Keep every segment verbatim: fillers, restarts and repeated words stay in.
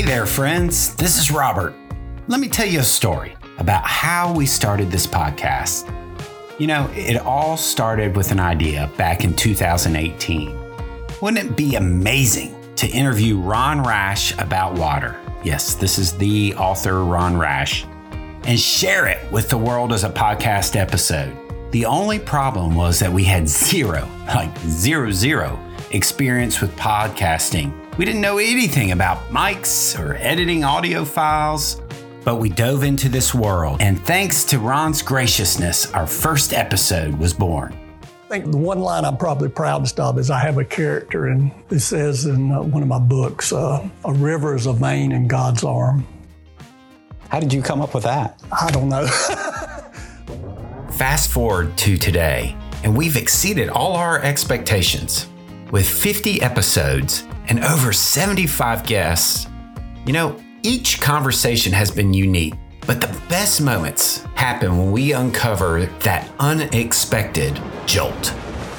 there, friends. This is Robert. Let me tell you a story about how we started this podcast. You know, it all started with an idea back in two thousand eighteen. Wouldn't it be amazing to interview Ron Rash about water? Yes, this is the author, Ron Rash, and share it with the world as a podcast episode. The only problem was that we had zero, like zero, zero experience with podcasting. We didn't know anything about mics or editing audio files, but we dove into this world. And thanks to Ron's graciousness, our first episode was born. I think the one line I'm probably proudest of is I have a character, and it says in uh, one of my books, uh, a river is a vein in God's arm. How did you come up with that? I don't know. Fast forward to today, and we've exceeded all our expectations. With fifty episodes and over seventy-five guests, you know, each conversation has been unique, but the best moments happen when we uncover that unexpected jolt.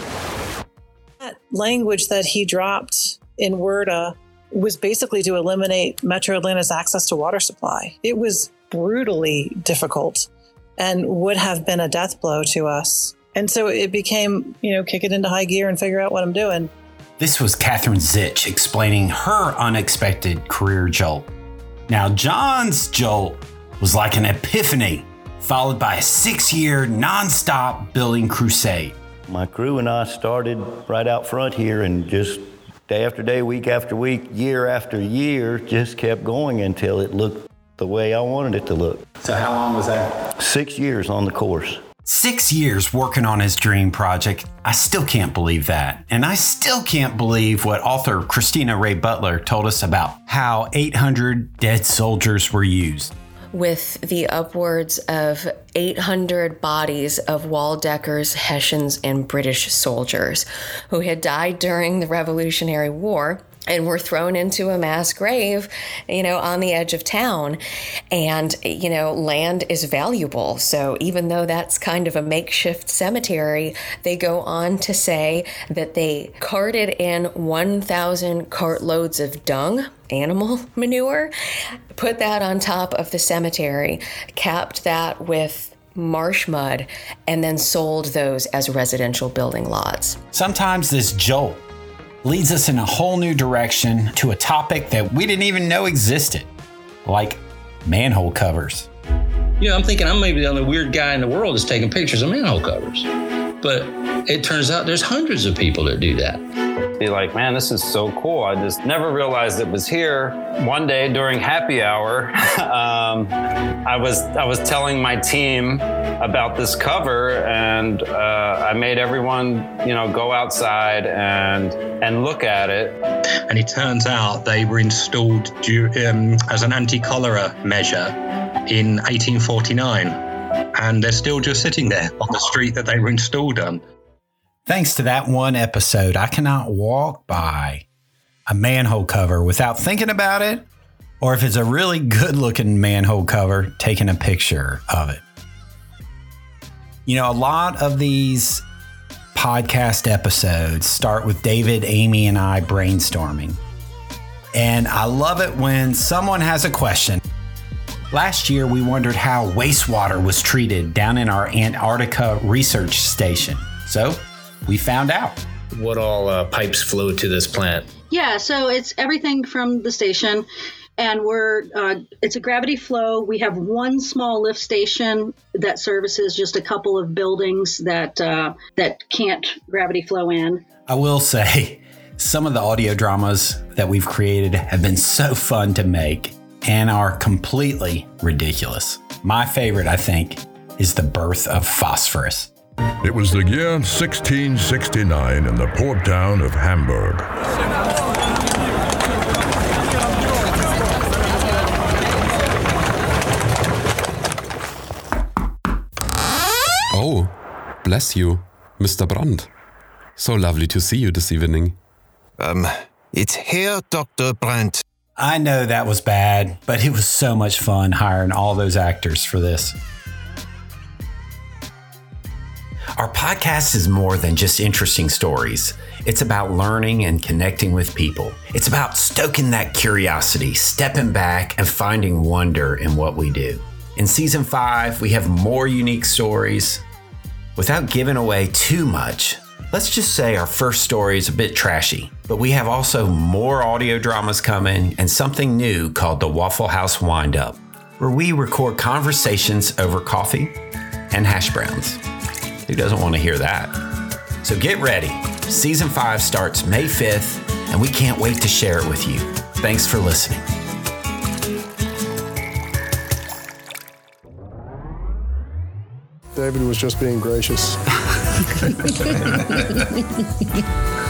That language that he dropped in WRDA was basically to eliminate Metro Atlanta's access to water supply. It was brutally difficult and would have been a death blow to us. And so it became, you know, kick it into high gear and figure out what I'm doing. This was Catherine Zitch explaining her unexpected career jolt. Now, John's jolt was like an epiphany, followed by a six-year nonstop building crusade. My crew and I started right out front here, and just day after day, week after week, year after year, just kept going until it looked the way I wanted it to look. So how long was that? Six years on the course. Six years working on his dream project. I still can't believe that. And I still can't believe what author Christina Ray Butler told us about how eight hundred dead soldiers were used. With the upwards of eight hundred bodies of Waldeckers, Hessians, and British soldiers who had died during the Revolutionary War and were thrown into a mass grave, you know, on the edge of town. And, you know, land is valuable. So even though that's kind of a makeshift cemetery, they go on to say that they carted in one thousand cartloads of dung, animal manure, put that on top of the cemetery, capped that with marsh mud, and then sold those as residential building lots. Sometimes this jolt leads us in a whole new direction to a topic that we didn't even know existed, like manhole covers. You know, I'm thinking I'm maybe the only weird guy in the world that's taking pictures of manhole covers. But it turns out there's hundreds of people that do that. Be like, man, this is so cool. I just never realized it was here. One day during happy hour, um, I was I was telling my team about this cover, and uh, I made everyone, you know, go outside and and look at it. And it turns out they were installed due, um, as an anti-cholera measure in eighteen forty-nine, and they're still just sitting there on the street that they were installed on. Thanks to that one episode, I cannot walk by a manhole cover without thinking about it, or if it's a really good-looking manhole cover, taking a picture of it. You know, a lot of these podcast episodes start with David, Amy, and I brainstorming. And I love it when someone has a question. Last year, we wondered how wastewater was treated down in our Antarctica research station. So we found out. What all uh, pipes flow to this plant? Yeah, so it's everything from the station, and we're uh, it's a gravity flow. We have one small lift station that services just a couple of buildings that uh, that can't gravity flow in. I will say, some of the audio dramas that we've created have been so fun to make and are completely ridiculous. My favorite, I think, is the birth of phosphorus. It was the year sixteen sixty-nine in the port town of Hamburg. Oh, bless you, Mister Brandt. So lovely to see you this evening. Um, it's here, Doctor Brandt. I know that was bad, but it was so much fun hiring all those actors for this. Our podcast is more than just interesting stories. It's about learning and connecting with people. It's about stoking that curiosity, stepping back, and finding wonder in what we do. In season five, we have more unique stories. Without giving away too much, let's just say our first story is a bit trashy, but we have also more audio dramas coming and something new called the Waffle House Wind-Up, where we record conversations over coffee and hash browns. Who doesn't want to hear that? So get ready. Season five starts May fifth, and we can't wait to share it with you. Thanks for listening. David was just being gracious.